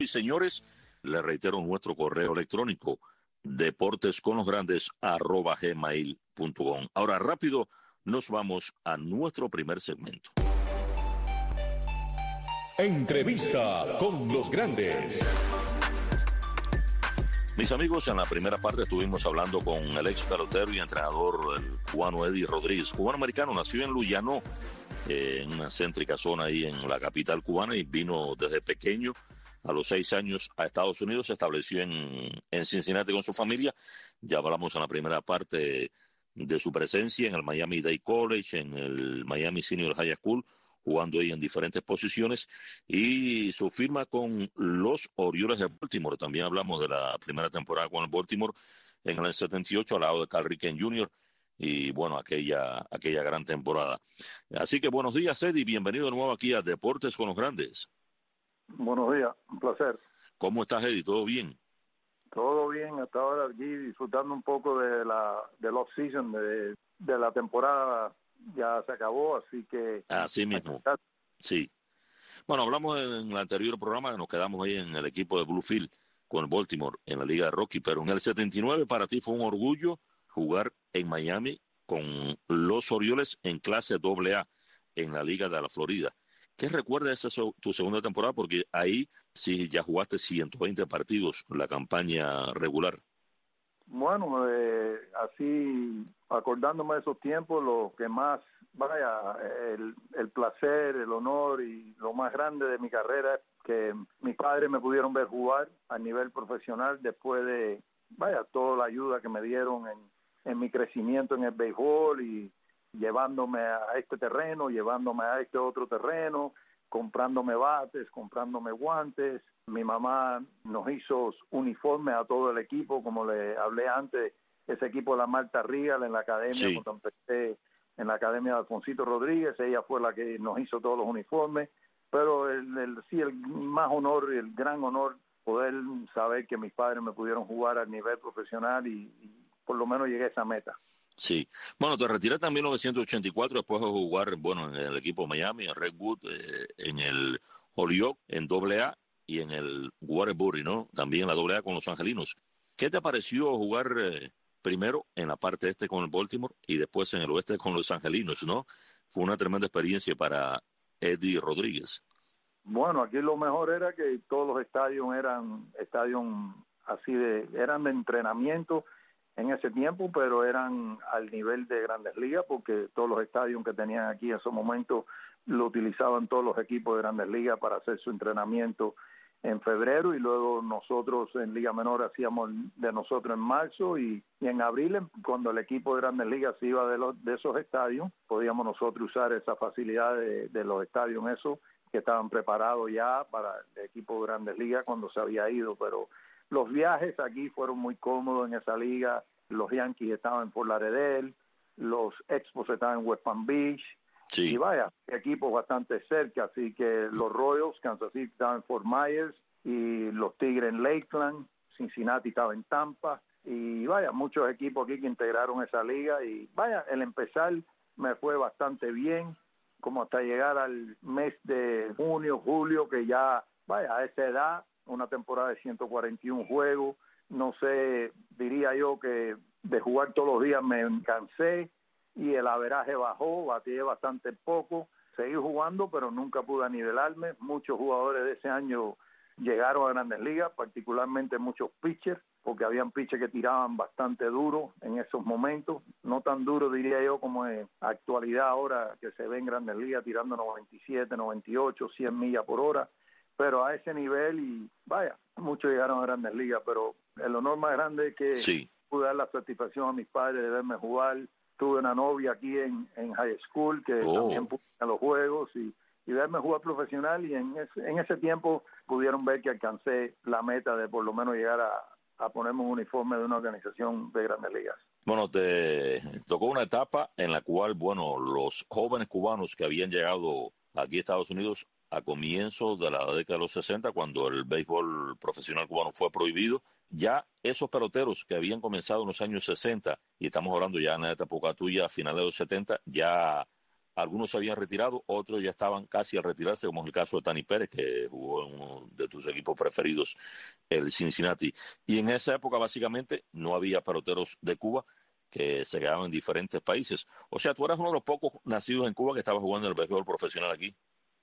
Y señores, les reitero nuestro correo electrónico deportesconlosgrandes@gmail.com. Ahora rápido nos vamos a nuestro primer segmento. Entrevista con los grandes. Mis amigos, en la primera parte estuvimos hablando con el ex pelotero y entrenador el cubano Eddie Rodríguez, cubano-americano, nació en Luyano, en una céntrica zona ahí en la capital cubana, y vino desde pequeño a los 6 años a Estados Unidos, se estableció en Cincinnati con su familia. Ya hablamos en la primera parte de su presencia en el Miami-Dade College, en el Miami Senior High School, jugando ahí en diferentes posiciones, y su firma con los Orioles de Baltimore. También hablamos de la primera temporada con el Baltimore en el 78 al lado de Cal Ripken Jr., y bueno, aquella gran temporada. Así que buenos días, Eddie, bienvenido de nuevo aquí a Deportes con los Grandes. Buenos días, un placer. ¿Cómo estás, Eddie? ¿Todo bien? Todo bien, hasta ahora aquí disfrutando un poco del off-season, de la temporada. Ya se acabó, así que... Así mismo, sí. Bueno, hablamos en el anterior programa, nos quedamos ahí en el equipo de Bluefield con el Baltimore en la Liga de Rocky, pero en el 79 para ti fue un orgullo jugar en Miami con los Orioles en clase AA en la Liga de la Florida. ¿Qué recuerdas de tu segunda temporada? Porque ahí sí ya jugaste 120 partidos, la campaña regular. Bueno, así, acordándome de esos tiempos, lo que más, el placer, el honor y lo más grande de mi carrera es que mis padres me pudieron ver jugar a nivel profesional después de, toda la ayuda que me dieron en mi crecimiento en el béisbol, y llevándome a este terreno, llevándome a este otro terreno, comprándome bates, comprándome guantes. Mi mamá nos hizo uniformes a todo el equipo, como le hablé antes, ese equipo de la Marta Regal en la academia, sí, cuando empecé en la academia de Alfonsito Rodríguez, ella fue la que nos hizo todos los uniformes, pero el más honor y el gran honor poder saber que mis padres me pudieron jugar a nivel profesional y por lo menos llegué a esa meta. Sí. Bueno, te retiraste en 1984 después de jugar, bueno, en el equipo Miami, en Redwood, en el Holyoke, en AA, y en el Waterbury, ¿no? También en la AA con los Angelinos. ¿Qué te pareció jugar primero en la parte este con el Baltimore y después en el oeste con los Angelinos, ¿no? Fue una tremenda experiencia para Eddie Rodríguez. Bueno, aquí lo mejor era que todos los estadios eran estadios así eran de entrenamiento en ese tiempo, pero eran al nivel de Grandes Ligas, porque todos los estadios que tenían aquí en esos momentos lo utilizaban todos los equipos de Grandes Ligas para hacer su entrenamiento en febrero, y luego nosotros en Liga Menor hacíamos de nosotros en marzo, y en abril, cuando el equipo de Grandes Ligas se iba de esos estadios, podíamos nosotros usar esa facilidad de los estadios en eso, que estaban preparados ya para el equipo de Grandes Ligas cuando se había ido. Pero los viajes aquí fueron muy cómodos en esa liga. Los Yankees estaban en Fort Lauderdale, los Expos estaban en West Palm Beach, sí, y equipos bastante cerca, así que los Royals, Kansas City estaban en Fort Myers, y los Tigres en Lakeland, Cincinnati estaba en Tampa, y muchos equipos aquí que integraron esa liga, y el empezar me fue bastante bien, como hasta llegar al mes de junio, julio, que ya, a esa edad, una temporada de 141 juegos, no sé, diría yo que de jugar todos los días me cansé, y el averaje bajó, batí bastante poco, seguí jugando, pero nunca pude nivelarme. Muchos jugadores de ese año llegaron a Grandes Ligas, particularmente muchos pitchers, porque habían pitchers que tiraban bastante duro en esos momentos, no tan duro diría yo como en actualidad ahora que se ve en Grandes Ligas tirando 97, 98, 100 millas por hora, pero a ese nivel, y muchos llegaron a Grandes Ligas, pero el honor más grande es que sí, pude dar la satisfacción a mis padres de verme jugar. Tuve una novia aquí en high school que también puso en los juegos, y verme jugar profesional, y en ese tiempo pudieron ver que alcancé la meta de por lo menos llegar a ponerme un uniforme de una organización de Grandes Ligas. Bueno, te tocó una etapa en la cual, bueno, los jóvenes cubanos que habían llegado aquí a Estados Unidos a comienzos de la década de los 60, cuando el béisbol profesional cubano fue prohibido, ya esos peloteros que habían comenzado en los años 60, y estamos hablando ya en la época tuya, a finales de los 70, ya algunos se habían retirado, otros ya estaban casi a retirarse, como es el caso de Tani Pérez, que jugó en uno de tus equipos preferidos, el Cincinnati. Y en esa época, básicamente, no había peloteros de Cuba que se quedaban en diferentes países. O sea, tú eras uno de los pocos nacidos en Cuba que estaba jugando en el béisbol profesional aquí.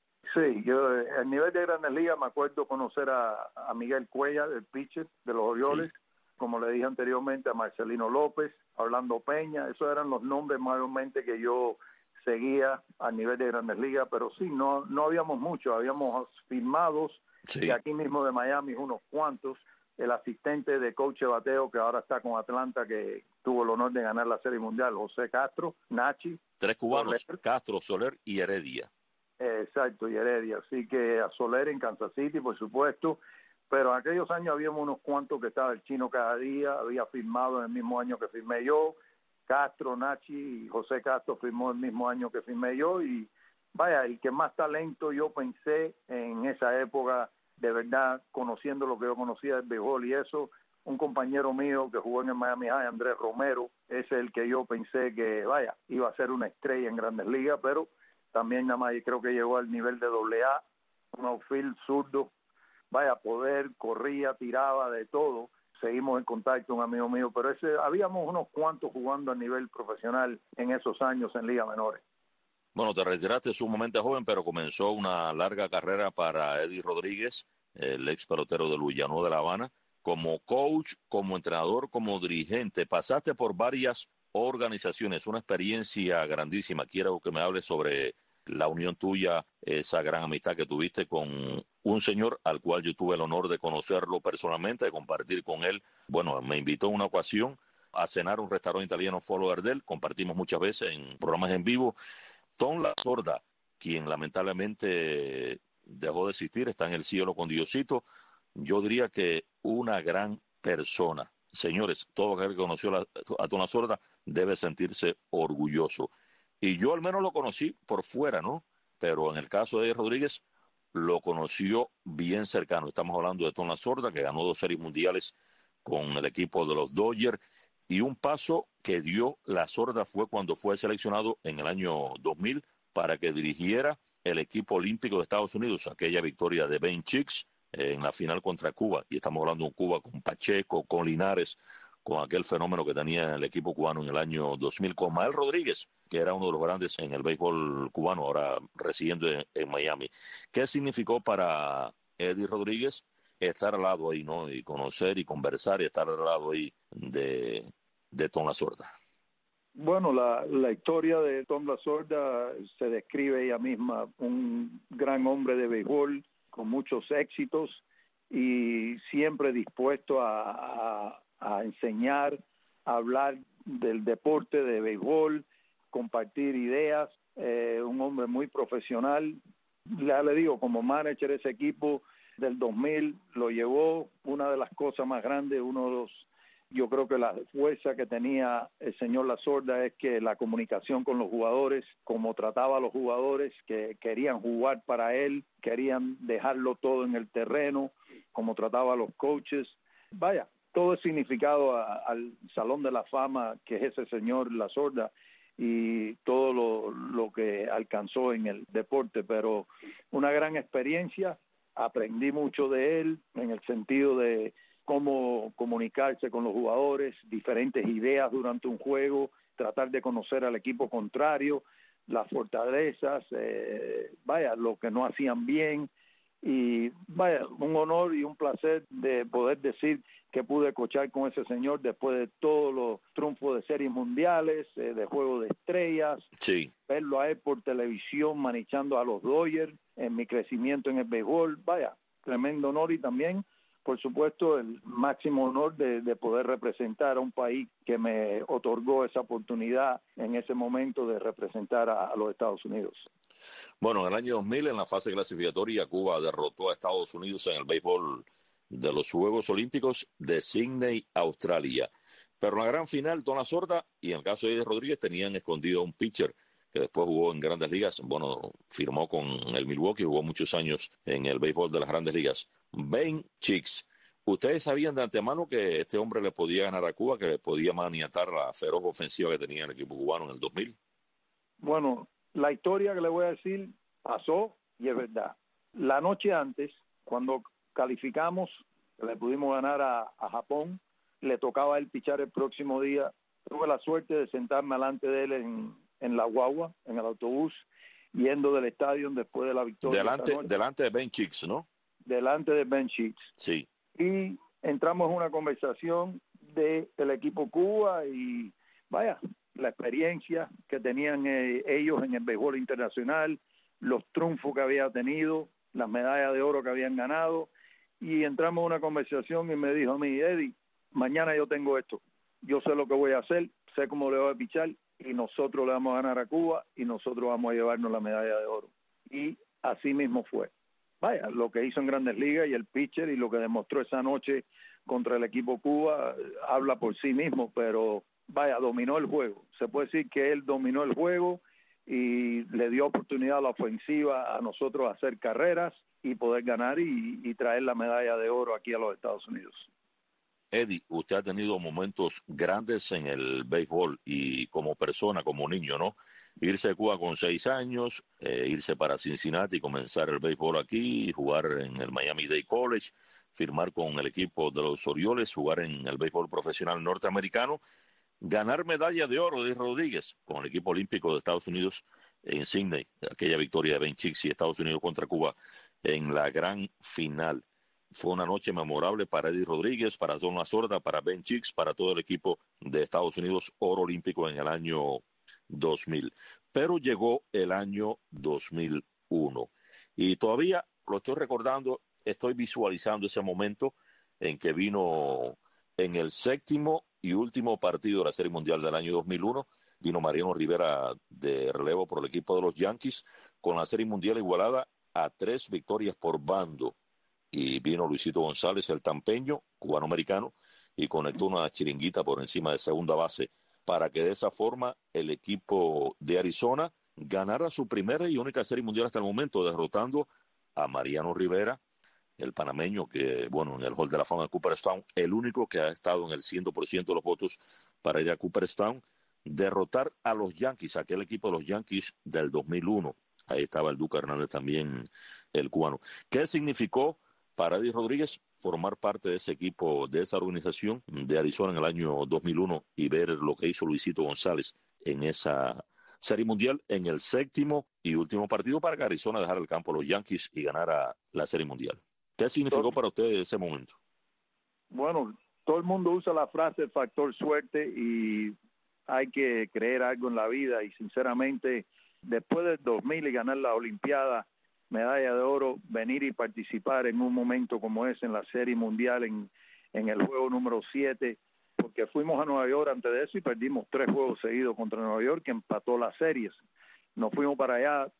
Sí, yo a nivel de Grandes Ligas me acuerdo conocer a Miguel Cuellar, el pitcher de los Orioles, sí. Como le dije anteriormente, a Marcelino López, a Orlando Peña, esos eran los nombres mayormente que yo seguía a nivel de Grandes Ligas, pero sí, no habíamos muchos, habíamos firmados, sí. Y aquí mismo de Miami unos cuantos, el asistente de coach de bateo que ahora está con Atlanta, que tuvo el honor de ganar la Serie Mundial, José Castro, Nachi. 3 cubanos, Soler. Castro, Soler y Heredia. Exacto, y Heredia, así que a Soler en Kansas City, por supuesto, pero en aquellos años habíamos unos cuantos que estaba el Chino cada día, había firmado en el mismo año que firmé yo, Castro, Nachi y José Castro firmó el mismo año que firmé yo, y vaya, el que más talento yo pensé en esa época, de verdad, conociendo lo que yo conocía del béisbol y eso, un compañero mío que jugó en el Miami High, Andrés Romero, ese es el que yo pensé que, vaya, iba a ser una estrella en Grandes Ligas, pero también nada más creo que llegó al nivel de AA, un outfield zurdo, vaya, poder, corría, tiraba, de todo. Seguimos en contacto, un amigo mío, pero habíamos unos cuantos jugando a nivel profesional en esos años en ligas menores. Bueno, te retiraste sumamente joven, pero comenzó una larga carrera para Eddie Rodríguez, el ex pelotero de Luyano de La Habana, como coach, como entrenador, como dirigente. Pasaste por varias organizaciones, una experiencia grandísima. Quiero que me hables sobre la unión tuya, esa gran amistad que tuviste con un señor al cual yo tuve el honor de conocerlo personalmente, de compartir con él. Bueno, me invitó en una ocasión a cenar a un restaurante italiano, Foro Verdel, compartimos muchas veces en programas en vivo. Tom Lasorda, quien lamentablemente dejó de existir, está en el cielo con Diosito. Yo diría que una gran persona. Señores, todo aquel que conoció a Tom Lasorda debe sentirse orgulloso. Y yo al menos lo conocí por fuera, ¿no? Pero en el caso de Eddie Rodríguez, lo conoció bien cercano. Estamos hablando de Tom Lasorda, que ganó 2 series mundiales con el equipo de los Dodgers. Y un paso que dio Lasorda fue cuando fue seleccionado en el año 2000 para que dirigiera el equipo olímpico de Estados Unidos, aquella victoria de Ben Chicks en la final contra Cuba. Y estamos hablando de un Cuba con Pacheco, con Linares, con aquel fenómeno que tenía el equipo cubano en el año 2000, con Mael Rodríguez, que era uno de los grandes en el béisbol cubano, ahora residiendo en Miami. ¿Qué significó para Eddie Rodríguez estar al lado ahí, ¿no? Y conocer y conversar y estar al lado ahí de Tom Lasorda? Bueno, la historia de Tom Lasorda se describe ella misma, un gran hombre de béisbol con muchos éxitos y siempre dispuesto a enseñar, a hablar del deporte de béisbol, compartir ideas, un hombre muy profesional. Ya le digo, como manager de ese equipo del 2000 lo llevó. Una de las cosas más grandes, yo creo que la fuerza que tenía el señor Lasorda es que la comunicación con los jugadores, como trataba a los jugadores que querían jugar para él, querían dejarlo todo en el terreno, como trataba a los coaches. Vaya, todo es significado al Salón de la Fama que es ese señor Lasorda y todo lo que alcanzó en el deporte, pero una gran experiencia. Aprendí mucho de él en el sentido de cómo comunicarse con los jugadores, diferentes ideas durante un juego, tratar de conocer al equipo contrario, las fortalezas, lo que no hacían bien. Y vaya, un honor y un placer de poder decir que pude coachar con ese señor después de todos los triunfos de series mundiales, de Juego de Estrellas, sí. Verlo a él por televisión manejando a los Dodgers, en mi crecimiento en el béisbol. Vaya, tremendo honor y también, por supuesto, el máximo honor de poder representar a un país que me otorgó esa oportunidad en ese momento de representar a los Estados Unidos. Bueno, en el año 2000, en la fase clasificatoria, Cuba derrotó a Estados Unidos en el béisbol de los Juegos Olímpicos de Sydney, Australia. Pero en la gran final, Tom Lasorda y en el caso de Eddie Rodríguez tenían escondido a un pitcher que después jugó en Grandes Ligas. Bueno, firmó con el Milwaukee, jugó muchos años en el béisbol de las Grandes Ligas. Ben Chicks. ¿Ustedes sabían de antemano que este hombre le podía ganar a Cuba, que le podía maniatar la feroz ofensiva que tenía el equipo cubano en el 2000? Bueno, la historia que le voy a decir pasó y es verdad. La noche antes, cuando calificamos, le pudimos ganar a Japón, le tocaba a él pichar el próximo día. Tuve la suerte de sentarme delante de él en la guagua, en el autobús, yendo del estadio después de la victoria. Delante de Ben Chicks, ¿no? Delante de Ben Chicks. Sí. Y entramos en una conversación del equipo Cuba y vaya, la experiencia que tenían ellos en el béisbol internacional, los triunfos que había tenido, las medallas de oro que habían ganado, y entramos en una conversación y me dijo a mí, Eddie, mañana yo tengo esto, yo sé lo que voy a hacer, sé cómo le voy a pichar, y nosotros le vamos a ganar a Cuba y nosotros vamos a llevarnos la medalla de oro. Y así mismo fue. Vaya, lo que hizo en Grandes Ligas y el pitcher y lo que demostró esa noche contra el equipo Cuba habla por sí mismo, pero vaya, dominó el juego. Se puede decir que él dominó el juego y le dio oportunidad a la ofensiva a nosotros a hacer carreras y poder ganar y traer la medalla de oro aquí a los Estados Unidos. Eddie, usted ha tenido momentos grandes en el béisbol y como persona, como niño, ¿no? Irse de Cuba con 6 años, irse para Cincinnati, comenzar el béisbol aquí, jugar en el Miami-Dade College, firmar con el equipo de los Orioles, jugar en el béisbol profesional norteamericano, ganar medalla de oro de Rodríguez con el equipo olímpico de Estados Unidos en Sydney, aquella victoria de Ben Chicks y Estados Unidos contra Cuba en la gran final. Fue una noche memorable para Eddie Rodríguez, para Don Lasorda, para Ben Chicks, para todo el equipo de Estados Unidos, oro olímpico en el año 2000. Pero llegó el año 2001 y todavía lo estoy recordando, estoy visualizando ese momento en que vino en el 7º y último partido de la Serie Mundial del año 2001, vino Mariano Rivera de relevo por el equipo de los Yankees, con la Serie Mundial igualada a 3 victorias por bando. Y vino Luisito González, el tampeño, cubano-americano, y conectó una chiringuita por encima de segunda base para que de esa forma el equipo de Arizona ganara su primera y única Serie Mundial hasta el momento, derrotando a Mariano Rivera, el panameño que, bueno, en el Hall de la Fama de Cooperstown, el único que ha estado en el 100% de los votos para ir a Cooperstown, derrotar a los Yankees, aquel equipo de los Yankees del 2001. Ahí estaba el Duque Hernández también, el cubano. ¿Qué significó para Eddie Rodríguez formar parte de ese equipo, de esa organización de Arizona en el año 2001 y ver lo que hizo Luisito González en esa Serie Mundial en el 7º y último partido para que Arizona dejara el campo a los Yankees y ganara la Serie Mundial? ¿Qué significó para usted ese momento? Bueno, todo el mundo usa la frase factor suerte y hay que creer algo en la vida y sinceramente después del 2000 y ganar la Olimpiada, medalla de oro, venir y participar en un momento como ese en la Serie Mundial en el juego número 7, porque fuimos a Nueva York antes de eso y perdimos 3 juegos seguidos contra Nueva York que empató las series. Nos fuimos para allá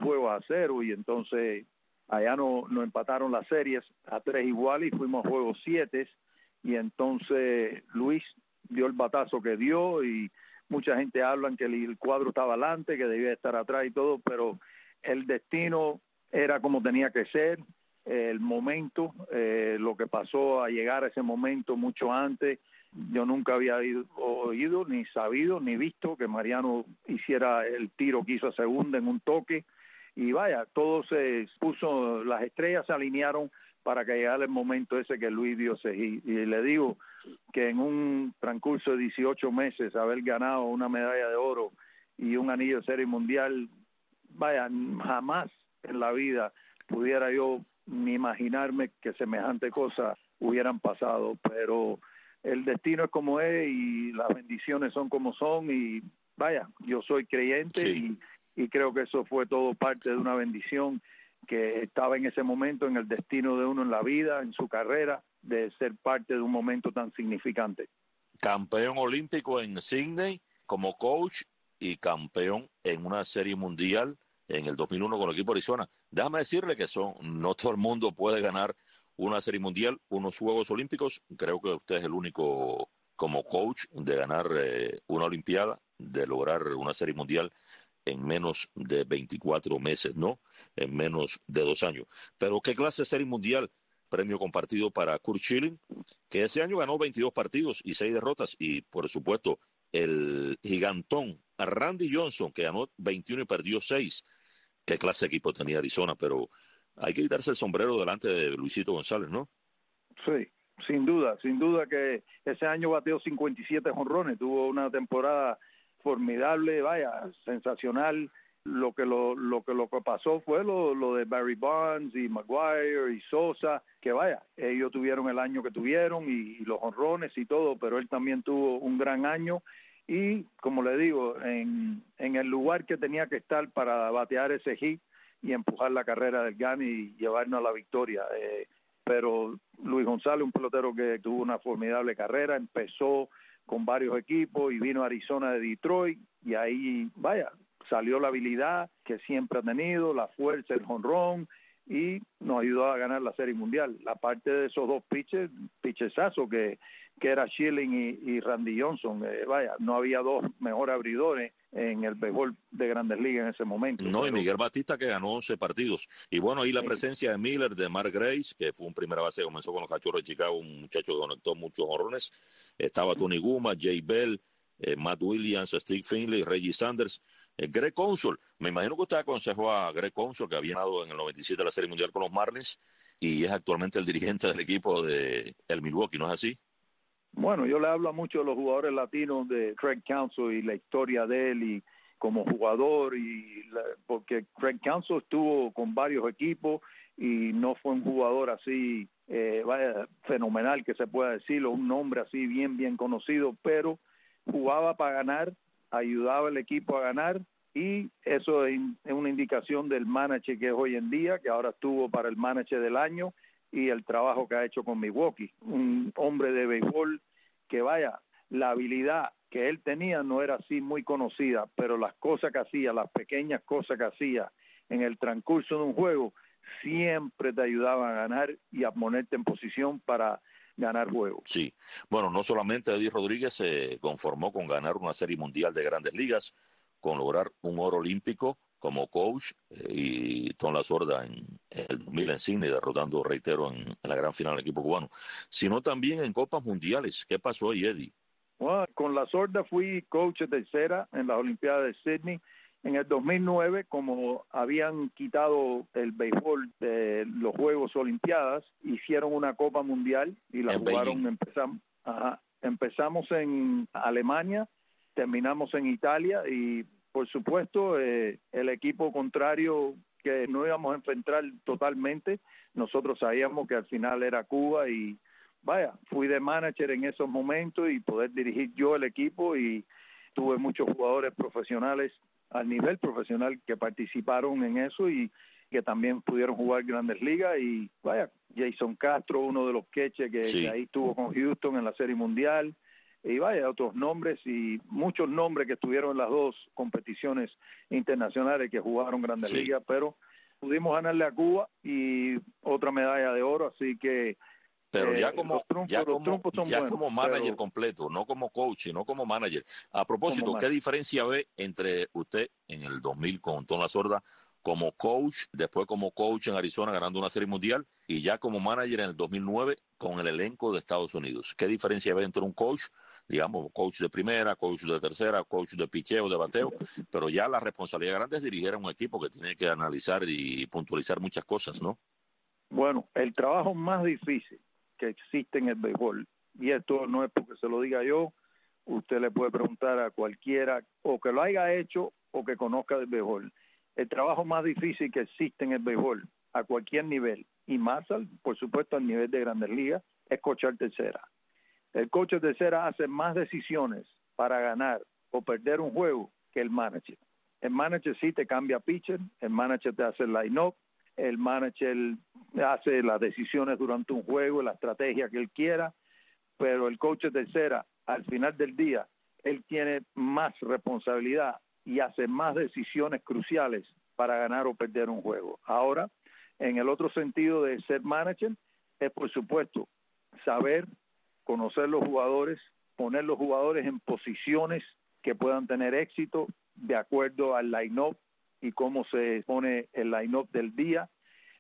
2-0 y entonces allá nos empataron las series a 3 iguales y fuimos a juegos 7 y entonces Luis dio el batazo que dio y mucha gente habla que el cuadro estaba adelante, que debía estar atrás y todo, pero el destino era como tenía que ser, el momento, lo que pasó a llegar a ese momento mucho antes. Yo nunca había oído, ni sabido, ni visto que Mariano hiciera el tiro que hizo a segunda en un toque. Y vaya, todo se puso, las estrellas se alinearon para que llegara el momento ese que Luis dio. Y le digo que en un transcurso de 18 meses haber ganado una medalla de oro y un anillo de Serie Mundial, vaya, jamás en la vida pudiera yo ni imaginarme que semejante cosa hubieran pasado, pero el destino es como es y las bendiciones son como son y vaya, yo soy creyente Sí. y creo que eso fue todo parte de una bendición que estaba en ese momento en el destino de uno en la vida, en su carrera, de ser parte de un momento tan significante. Campeón olímpico en Sydney como coach y campeón en una Serie Mundial en el 2001 con el equipo de Arizona. Déjame decirle que no todo el mundo puede ganar una Serie Mundial, unos Juegos Olímpicos. Creo que usted es el único como coach de ganar una Olimpiada, de lograr una Serie Mundial en menos de 24 meses, ¿no? En menos de 2 años. Pero ¿qué clase de Serie Mundial? Premio compartido para Curt Schilling, que ese año ganó 22 partidos y 6 derrotas. Y, por supuesto, el gigantón Randy Johnson, que ganó 21 y perdió 6. Qué clase de equipo tenía Arizona, pero hay que quitarse el sombrero delante de Luisito González, ¿no? Sí, sin duda que ese año bateó 57 jonrones, tuvo una temporada formidable, vaya, sensacional. Lo que pasó fue lo de Barry Bonds y Maguire y Sosa, que vaya, ellos tuvieron el año que tuvieron y los jonrones y todo, pero él también tuvo un gran año y, como le digo, en el lugar que tenía que estar para batear ese hit y empujar la carrera del Gani y llevarnos a la victoria. Pero Luis González, un pelotero que tuvo una formidable carrera, empezó con varios equipos y vino a Arizona de Detroit y ahí, vaya, salió la habilidad que siempre ha tenido, la fuerza, el jonrón y nos ayudó a ganar la Serie Mundial. Aparte de esos dos pitchesazos que era Schilling y Randy Johnson, vaya, no había dos mejores abridores en el béisbol de Grandes Ligas en ese momento. No, y Miguel Batista que ganó 11 partidos. Y bueno, ahí la presencia de Miller, de Mark Grace, que fue un primera base, comenzó con los Cachorros de Chicago, un muchacho que conectó muchos jonrones. Estaba Tony Guma, Jay Bell, Matt Williams, Steve Finley, Reggie Sanders, Greg Counsell. Me imagino que usted aconsejó a Greg Counsell, que había ganado en el 97 la Serie Mundial con los Marlins, y es actualmente el dirigente del equipo de el Milwaukee, ¿no es así? Bueno, yo le hablo a muchos de los jugadores latinos de Craig Counsell y la historia de él y como jugador, porque Craig Counsell estuvo con varios equipos y no fue un jugador así vaya, fenomenal que se pueda decirlo, un nombre así bien conocido, pero jugaba para ganar, ayudaba al equipo a ganar y eso es una indicación del manager que es hoy en día, que ahora estuvo para el manager del año y el trabajo que ha hecho con Milwaukee, un hombre de béisbol que vaya, la habilidad que él tenía no era así muy conocida, pero las cosas que hacía, las pequeñas cosas que hacía en el transcurso de un juego, siempre te ayudaban a ganar y a ponerte en posición para ganar juegos. Sí, bueno, no solamente Eddie Rodríguez se conformó con ganar una Serie Mundial de Grandes Ligas, con lograr un oro olímpico como coach y Tom Lasorda en el 2000 en Sydney, derrotando, reitero, en la gran final del equipo cubano, sino también en Copas Mundiales. ¿Qué pasó ahí, Eddie? Bueno, con Lasorda fui coach de tercera en las Olimpiadas de Sydney. En el 2009, como habían quitado el béisbol de los Juegos Olimpiadas, hicieron una Copa Mundial y la jugaron. Empezamos en Alemania, terminamos en Italia y por supuesto el equipo contrario que no íbamos a enfrentar totalmente, nosotros sabíamos que al final era Cuba y vaya, fui de manager en esos momentos y poder dirigir yo el equipo y tuve muchos jugadores profesionales al nivel profesional que participaron en eso y que también pudieron jugar Grandes Ligas y vaya, Jason Castro, uno de los queches que ahí estuvo con Houston en la Serie Mundial y vaya, otros nombres y muchos nombres que estuvieron en las dos competiciones internacionales que jugaron Grandes Ligas, pero pudimos ganarle a Cuba y otra medalla de oro, así que pero ya como manager pero completo, no como coach, sino como manager. A propósito, ¿qué diferencia ve entre usted en el 2000 con Tom Lasorda como coach, después como coach en Arizona ganando una Serie Mundial y ya como manager en el 2009 con el elenco de Estados Unidos? ¿Qué diferencia ve entre un coach, digamos, coach de primera, coach de tercera, coach de picheo, de bateo, pero ya la responsabilidad grande es dirigir a un equipo que tiene que analizar y puntualizar muchas cosas, ¿no? Bueno, el trabajo más difícil que existe en el béisbol, y esto no es porque se lo diga yo, usted le puede preguntar a cualquiera o que lo haya hecho o que conozca del béisbol. El trabajo más difícil que existe en el béisbol a cualquier nivel, y más por supuesto al nivel de Grandes Ligas, es coachar tercera. El coach de tercera hace más decisiones para ganar o perder un juego que el manager. El manager sí te cambia pitcher, el manager te hace el line-up, el manager hace las decisiones durante un juego, la estrategia que él quiera, pero el coach de tercera, al final del día, él tiene más responsabilidad y hace más decisiones cruciales para ganar o perder un juego. Ahora, en el otro sentido de ser manager, es por supuesto saber, conocer los jugadores, poner los jugadores en posiciones que puedan tener éxito de acuerdo al line-up y cómo se pone el line-up del día,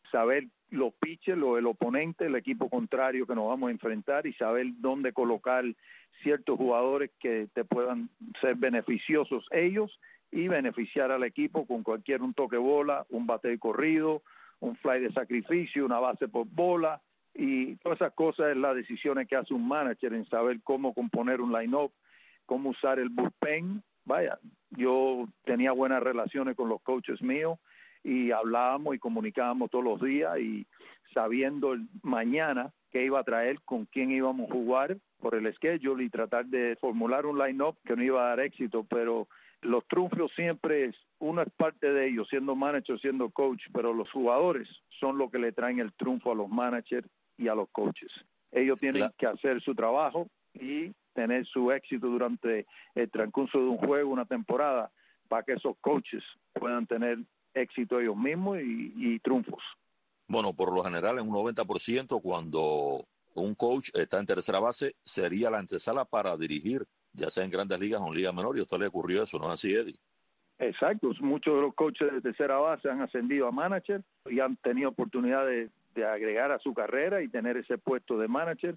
saber los pitchers, el oponente, el equipo contrario que nos vamos a enfrentar y saber dónde colocar ciertos jugadores que te puedan ser beneficiosos ellos y beneficiar al equipo con un toque bola, un bate de corrido, un fly de sacrificio, una base por bola, y todas esas cosas es las decisiones que hace un manager en saber cómo componer un line-up, cómo usar el bullpen. Vaya, yo tenía buenas relaciones con los coaches míos y hablábamos y comunicábamos todos los días y sabiendo mañana qué iba a traer, con quién íbamos a jugar por el schedule y tratar de formular un line-up que no iba a dar éxito, pero los triunfos siempre uno es parte de ellos, siendo manager, siendo coach, pero los jugadores son los que le traen el triunfo a los managers y a los coaches. Ellos tienen que hacer su trabajo y tener su éxito durante el transcurso de un juego, una temporada, para que esos coaches puedan tener éxito ellos mismos y triunfos. Bueno, por lo general en un 90% cuando un coach está en tercera base sería la antesala para dirigir, ya sea en grandes ligas o en liga menor, y a usted le ocurrió eso, ¿no es así, Eddie? Exacto, muchos de los coaches de tercera base han ascendido a manager y han tenido oportunidad de agregar a su carrera y tener ese puesto de manager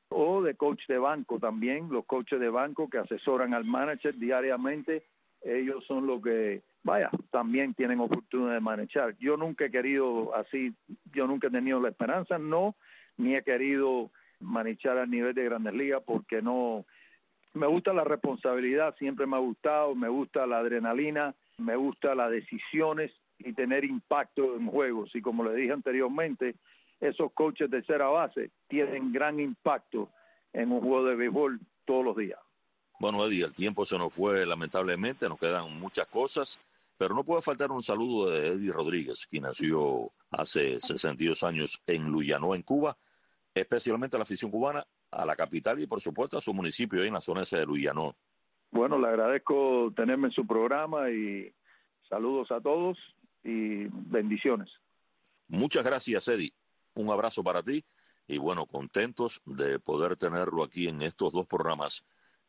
o de coach de banco también. Los coaches de banco que asesoran al manager diariamente, ellos son los que, también tienen oportunidad de manejar. Yo nunca he querido así, yo nunca he tenido la esperanza, ni he querido manejar al nivel de Grandes Ligas porque no, me gusta la responsabilidad, siempre me ha gustado, me gusta la adrenalina, me gusta las decisiones y tener impacto en juegos. Y como le dije anteriormente, esos coaches de tercera base tienen gran impacto en un juego de béisbol todos los días. Bueno, Eddie, el tiempo se nos fue lamentablemente, nos quedan muchas cosas, pero no puede faltar un saludo de Eddie Rodríguez, quien nació hace 62 años en Luyano, en Cuba, especialmente a la afición cubana, a la capital y por supuesto a su municipio ahí en la zona esa de Luyano. Bueno, le agradezco tenerme en su programa y saludos a todos y bendiciones. Muchas gracias, Eddie. Un abrazo para ti y bueno, contentos de poder tenerlo aquí en estos dos programas,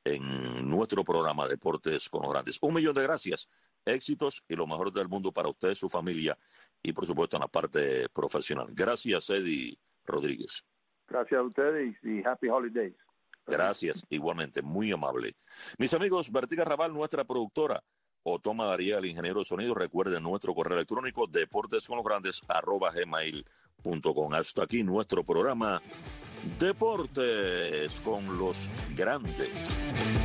en nuestro programa Deportes con los Grandes. 1.000.000 de gracias, éxitos y lo mejor del mundo para usted, su familia y por supuesto en la parte profesional. Gracias, Eddie Rodríguez. Gracias a ustedes y Happy Holidays. Gracias, igualmente, muy amable. Mis amigos, Bertica Raval, nuestra productora, Otoma Daría, el ingeniero de sonido, recuerden nuestro correo electrónico deportesconlosgrandes@gmail.com. Hasta aquí nuestro programa Deportes con los Grandes.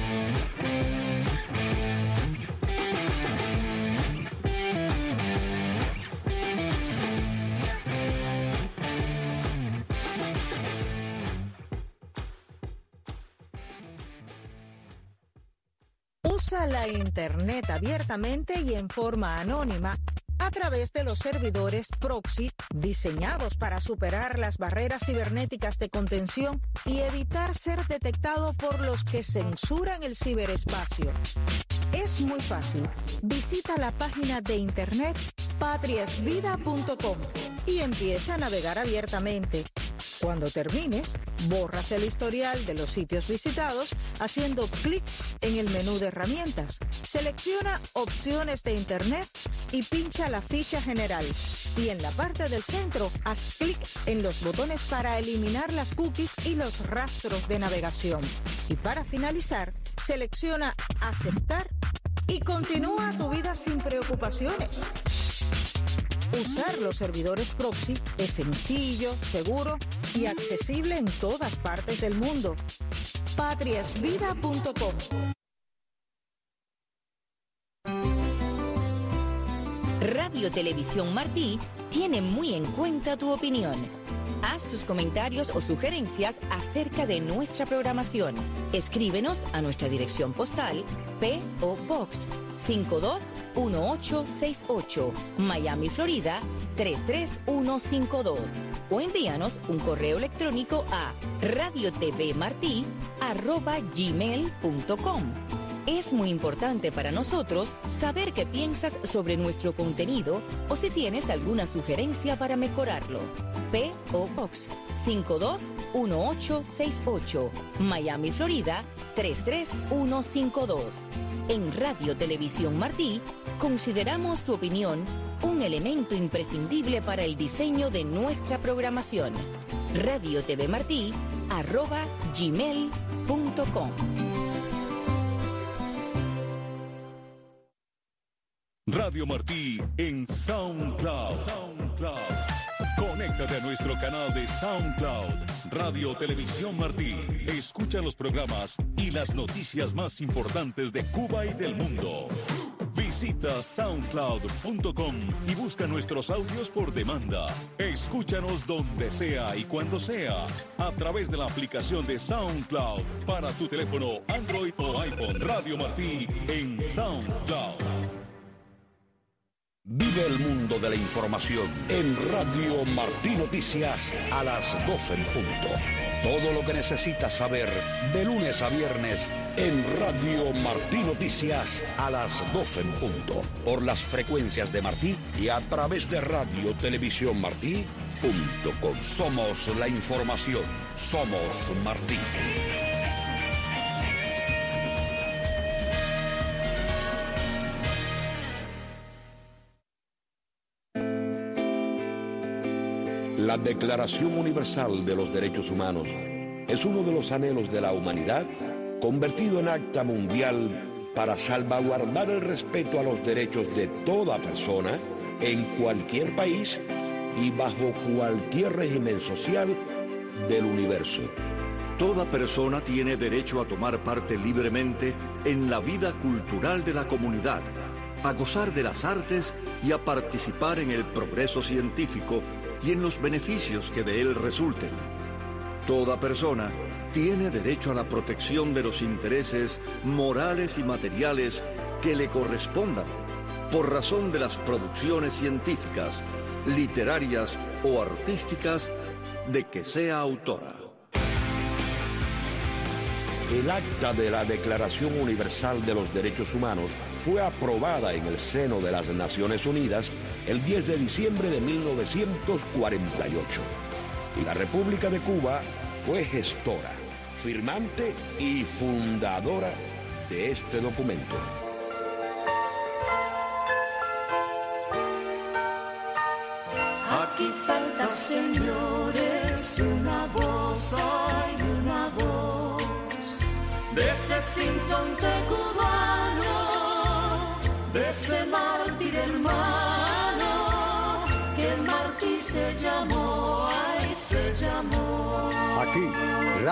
Usa la Internet abiertamente y en forma anónima a través de los servidores proxy diseñados para superar las barreras cibernéticas de contención y evitar ser detectado por los que censuran el ciberespacio. Es muy fácil. Visita la página de internet patriasvida.com y empieza a navegar abiertamente. Cuando termines, borras el historial de los sitios visitados haciendo clic en el menú de herramientas. Selecciona opciones de internet y pincha la ficha general. Y en la parte del centro, haz clic en los botones para eliminar las cookies y los rastros de navegación. Y para finalizar, selecciona aceptar y continúa tu vida sin preocupaciones. Usar los servidores proxy es sencillo, seguro y accesible en todas partes del mundo. patriasvida.com. Radio Televisión Martí tiene muy en cuenta tu opinión. Haz tus comentarios o sugerencias acerca de nuestra programación. Escríbenos a nuestra dirección postal P.O. Box 521868, Miami, Florida 33152 o envíanos un correo electrónico a radiotvmarti@gmail.com. Es muy importante para nosotros saber qué piensas sobre nuestro contenido o si tienes alguna sugerencia para mejorarlo. P.O. Box 521868, Miami, Florida 33152. En Radio Televisión Martí consideramos tu opinión un elemento imprescindible para el diseño de nuestra programación. radiotvmarti@gmail.com. Radio Martí en SoundCloud. Conéctate a nuestro canal de SoundCloud, Radio Televisión Martí. Escucha los programas y las noticias más importantes de Cuba y del mundo. Visita soundcloud.com y busca nuestros audios por demanda. Escúchanos donde sea y cuando sea, a través de la aplicación de SoundCloud para tu teléfono Android o iPhone. Radio Martí en SoundCloud. Vive el mundo de la información en Radio Martí Noticias a las 12 en punto. Todo lo que necesitas saber de lunes a viernes en Radio Martí Noticias a las 12 en punto. Por las frecuencias de Martí y a través de Radio Televisión Martí.com. Somos la información. Somos Martí. La Declaración Universal de los Derechos Humanos es uno de los anhelos de la humanidad convertido en acta mundial para salvaguardar el respeto a los derechos de toda persona en cualquier país y bajo cualquier régimen social del universo. Toda persona tiene derecho a tomar parte libremente en la vida cultural de la comunidad, a gozar de las artes y a participar en el progreso científico y en los beneficios que de él resulten. Toda persona tiene derecho a la protección de los intereses morales y materiales que le correspondan por razón de las producciones científicas, literarias o artísticas de que sea autora. El acta de la Declaración Universal de los Derechos Humanos fue aprobada en el seno de las Naciones Unidas el 10 de diciembre de 1948. Y la República de Cuba fue gestora, firmante y fundadora de este documento. Aquí falta, señores, una voz, hay una voz de ese sinsonte cubano, de ese mártir hermano.